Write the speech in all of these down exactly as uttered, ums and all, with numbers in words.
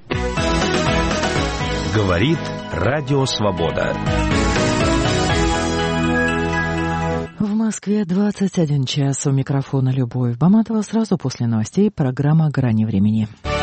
Говорит Радио Свобода. В Москве двадцать один час. У микрофона Любовь Баматова. Сразу после новостей программа «Грани времени».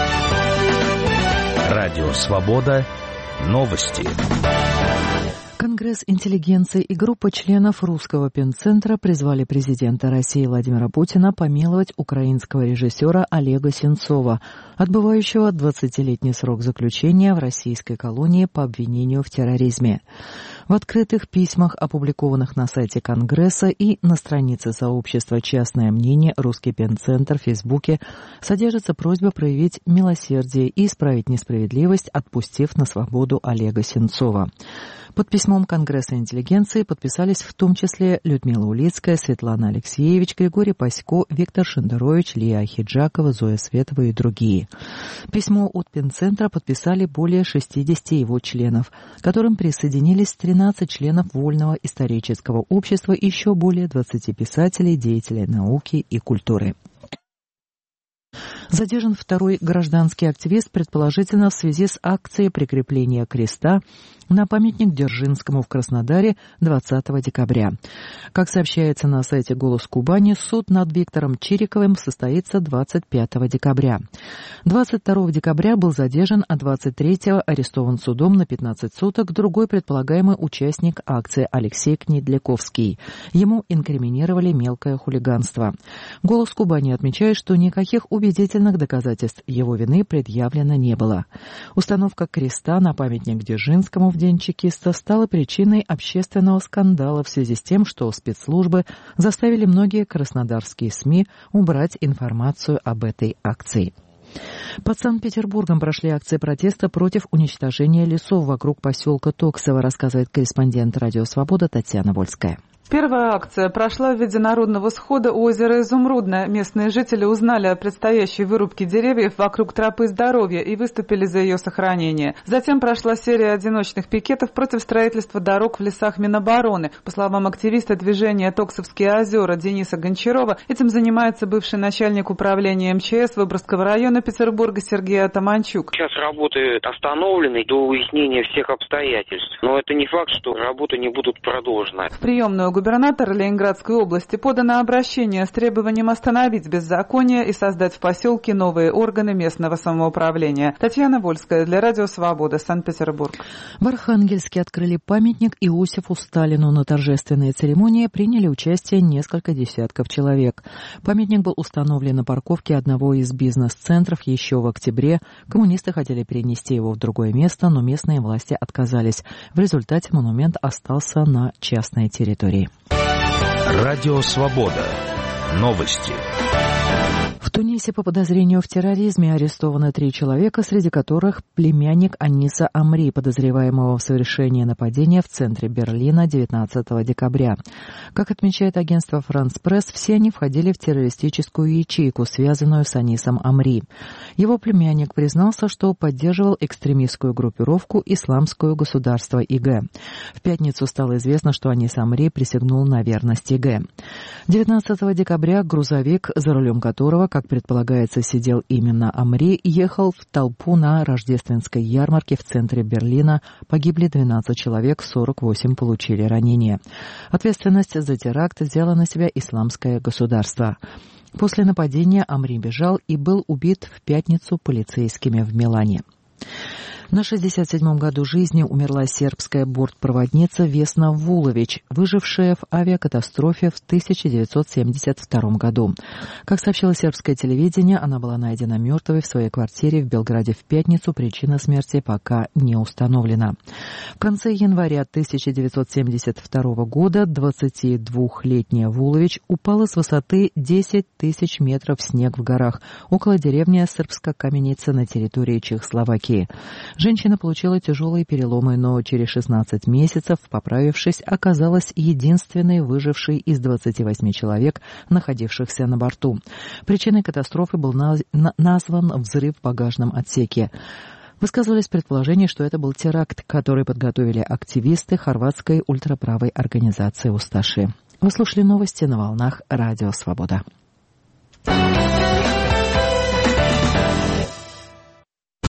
Радио Свобода. Новости. Конгресс интеллигенции и группа членов Русского пенцентра призвали президента России Владимира Путина помиловать украинского режиссера Олега Сенцова, отбывающего двадцатилетний срок заключения в российской колонии по обвинению в терроризме. В открытых письмах, опубликованных на сайте Конгресса и на странице сообщества «Частное мнение» Русский пенцентр в Фейсбуке, содержится просьба проявить милосердие и исправить несправедливость, отпустив на свободу Олега Сенцова. Под письмом Конгресса интеллигенции подписались в том числе Людмила Улицкая, Светлана Алексеевич, Григорий Пасько, Виктор Шендерович, Лия Ахиджакова, Зоя Светова и другие. Письмо от Пенцентра подписали более шестидесяти его членов, к которым присоединились тринадцать членов Вольного исторического общества и еще более двадцати писателей, деятелей науки и культуры. Задержан второй гражданский активист, предположительно в связи с акцией прикрепления креста на памятник Дзержинскому в Краснодаре двадцатого декабря. Как сообщается на сайте «Голос Кубани», суд над Виктором Чириковым состоится двадцать пятого декабря. двадцать второго декабря был задержан, а двадцать третьего арестован судом на пятнадцать суток другой предполагаемый участник акции Алексей Кнедляковский. Ему инкриминировали мелкое хулиганство. «Голос Кубани» отмечает, что никаких убедительных доказательств его вины предъявлено не было. Установка креста на памятник Дзержинскому в День чекиста стала причиной общественного скандала в связи с тем, что спецслужбы заставили многие краснодарские СМИ убрать информацию об этой акции. Под Санкт-Петербургом прошли акции протеста против уничтожения лесов вокруг поселка Токсово, рассказывает корреспондент «Радио Свобода» Татьяна Вольская. Первая акция прошла в виде народного схода у озера Изумрудное. Местные жители узнали о предстоящей вырубке деревьев вокруг тропы здоровья и выступили за ее сохранение. Затем прошла серия одиночных пикетов против строительства дорог в лесах Минобороны. По словам активиста движения «Токсовские озера» Дениса Гончарова, этим занимается бывший начальник управления эм че эс Выборгского района Петербурга Сергей Атаманчук. Сейчас работы остановлены до выяснения всех обстоятельств. Но это не факт, что работы не будут продолжены. В приемную губернатора Ленинградской области подано обращение с требованием остановить беззаконие и создать в поселке новые органы местного самоуправления. Татьяна Вольская для Радио Свобода, Санкт-Петербург. В Архангельске открыли памятник Иосифу Сталину. На торжественной церемонии приняли участие несколько десятков человек. Памятник был установлен на парковке одного из бизнес-центров еще в октябре. Коммунисты хотели перенести его в другое место, но местные власти отказались. В результате монумент остался на частной территории. Радио Свобода. Новости. В Тунисе по подозрению в терроризме арестованы три человека, среди которых племянник Аниса Амри, подозреваемого в совершении нападения в центре Берлина девятнадцатого декабря. Как отмечает агентство «Франс Пресс», все они входили в террористическую ячейку, связанную с Анисом Амри. Его племянник признался, что поддерживал экстремистскую группировку «Исламское государство» ИГ. В пятницу стало известно, что Анис Амри присягнул на верность ИГ. девятнадцатого декабря грузовик, за рулем которого, как предполагается, сидел именно Амри, ехал в толпу на рождественской ярмарке в центре Берлина. Погибли двенадцать человек, сорок восемь получили ранения. Ответственность за теракт взяло на себя Исламское государство. После нападения Амри бежал и был убит в пятницу полицейскими в Милане. На шестьдесят седьмом году жизни умерла сербская бортпроводница Весна Вулович, выжившая в авиакатастрофе в тысяча девятьсот семьдесят втором году. Как сообщило сербское телевидение, она была найдена мертвой в своей квартире в Белграде в пятницу. Причина смерти пока не установлена. В конце января тысяча девятьсот семьдесят второго года двадцатидвухлетняя Вулович упала с высоты десять тысяч метров в снег в горах около деревни Српска-Каменица на территории Чехословакии. Женщина получила тяжелые переломы, но через шестнадцать месяцев, поправившись, оказалась единственной выжившей из двадцати восьми человек, находившихся на борту. Причиной катастрофы был назван взрыв в багажном отсеке. Высказывались предположения, что это был теракт, который подготовили активисты хорватской ультраправой организации «Усташи». Вы слушали новости на волнах Радио Свобода.